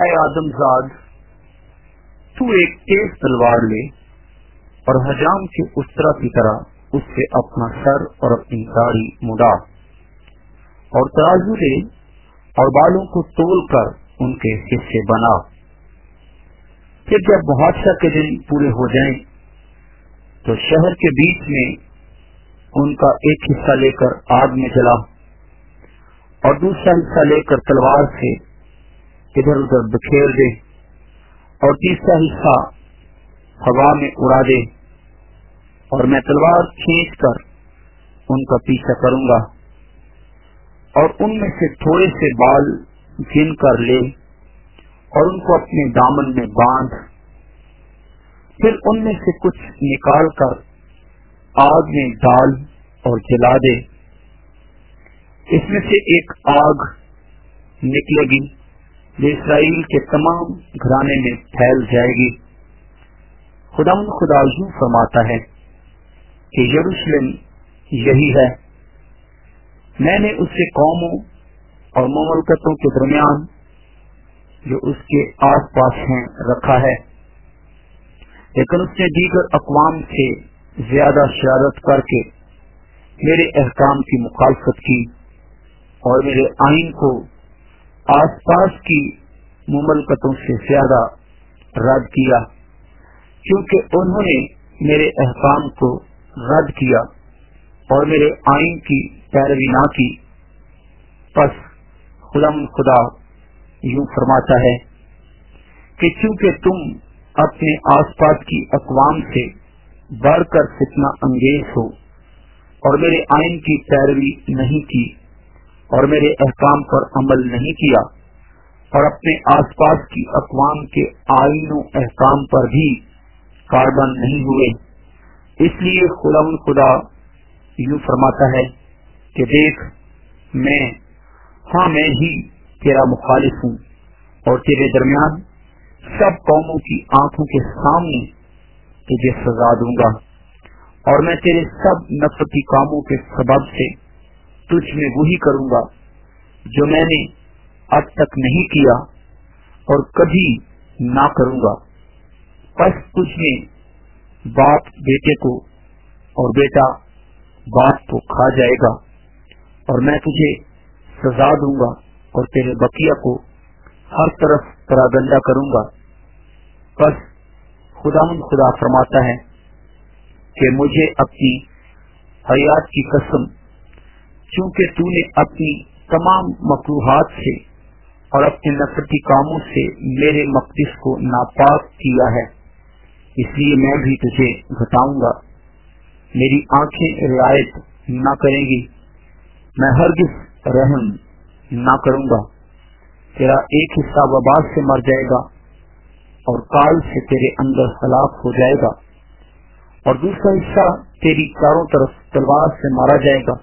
اے आदमजाद, तू एक तेज तलवार ले और हजाम के उस्तरा की तरह उससे अपना सर और अपनी दाढ़ी मुड़ा और तराजू ले और बालों को तोल कर उनके हिस्से बना। फिर जब मुहाशा के दिन पूरे हो जाएं, तो शहर के बीच में उनका एक हिस्सा लेकर आग में जला और दूसरा हिस्सा लेकर तलवार से इधर उधर बिखेर दे और तीसरा हिस्सा हवा में उड़ा दे, और मैं तलवार खींच कर उनका पीछा करूंगा और उनमें से थोड़े से बाल गिन कर ले और उनको अपने दामन में बांध, फिर उनमें से कुछ निकाल कर आग में डाल और जला दे। इसमें से एक आग निकलेगी जो इस्राएल के तमाम घराने में फैल जाएगी। खुदा यूं फरमाता है कि यरूशलेम यही है, मैंने उसे कौमों और मुमलकतों के दरमियान जो उसके आस पास हैं रखा है, लेकिन उसने दीगर अक़वाम से ज्यादा शरारत करके मेरे अहकाम की मुखालफत की और मेरे आइन को आसपास की मुमलकतों से ज्यादा रद्द किया, क्योंकि उन्होंने मेरे अहकाम को रद्द किया और मेरे आइन की पैरवी ना की। बस खुदा यूं फरमाता है कि चूंकि तुम अपने आसपास की अक़वाम से बढ़कर फितना अंगेज हो और मेरे आइन की पैरवी नहीं की और मेरे अहकाम पर अमल नहीं किया और अपने आसपास की अक़वाम के आइनों अहकाम पर भी कारबंद नहीं हुए, इसलिए खुदा यूं फरमाता है कि देख, मैं ही तेरा मुखालिफ हूँ और तेरे दरमियान सब कौमों की आंखों के सामने तुझे सजा दूंगा, और मैं तेरे सब नफरती कामों के सबब से तुझ में वही करूंगा जो मैंने अब तक नहीं किया और कभी ना करूंगा। बस तुझ में बाप बेटे को और बेटा बाप को खा जाएगा, और मैं तुझे सजा दूंगा और तेरे बकिया को हर तरफ परागंदा करूंगा। बस खुदा फरमाता है कि मुझे अपनी हयात की कसम, चूंकि तूने अपनी तमाम मकरूहात से और अपने नफरती कामों से मेरे मक़दिस को नापाक किया है, इसलिए मैं भी तुझे घटाऊंगा। मेरी आंखें रियायत न करेंगी, मैं हरगिज़ रहम न करूंगा। तेरा एक हिस्सा वबा से मर जाएगा और काल से तेरे अंदर हलाक हो जाएगा, और दूसरा हिस्सा तेरी चारों तरफ तलवार से मारा जाएगा,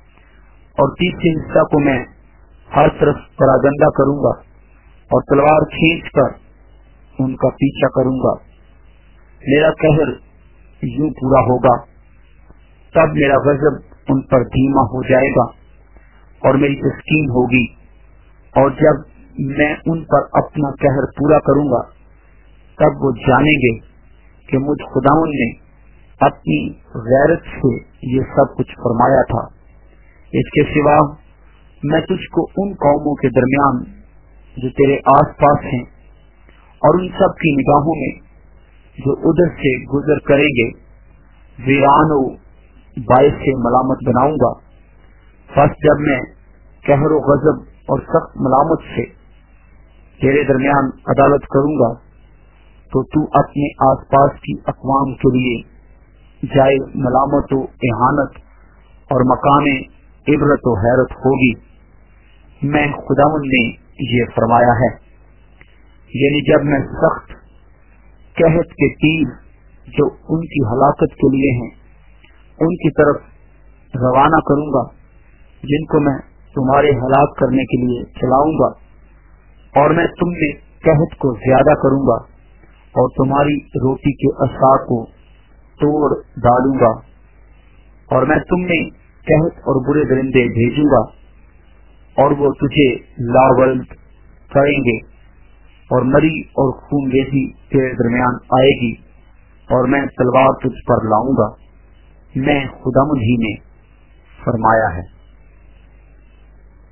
और तीसरे हिस्सा को मैं हर तरफ परागंदा करूंगा और तलवार खींच कर उनका पीछा करूंगा। मेरा कहर यूं पूरा होगा, तब मेरा गजब उन पर धीमा हो जाएगा और मेरी तस्कीन होगी, और जब मैं उन पर अपना कहर पूरा करूंगा, तब वो जानेंगे कि मुझ खुदावन ने अपनी गैरत से ये सब कुछ फरमाया था। इसके सिवा मैं तुझको उन कौमों के दरमियान जो तेरे आस पास हैं और उन सब की निगाहों में जो उधर से गुजर करेंगे वीरान बायस से मलामत बनाऊंगा। बस जब मैं कहर गजब और सख्त मलामत से तेरे दरमियान अदालत करूंगा, तो तू अपने आसपास की अक़वाम के लिए जाए मलामत व इहानत और मकामे इबरत व हैरत होगी। मैं खुदावन ने ये फरमाया है, यानी जब मैं सख्त कहत के तीर जो उनकी हलाकत के लिए हैं उनकी तरफ रवाना करूंगा, जिनको मैं तुम्हारे हलाक करने के लिए चलाऊंगा, और मैं तुम में कहत को ज्यादा करूंगा और तुम्हारी रोटी के असा को तोड़ डालूंगा, और मैं तुम में कहत और बुरे दरिंदे भेजूंगा और वो तुझे लावल्द करेंगे اور مری اور خون ریزی تیرے درمیان آئے گی، اور میں تلوار تجھ پر لاؤں گا، میں خداوند ہی نے فرمایا ہے۔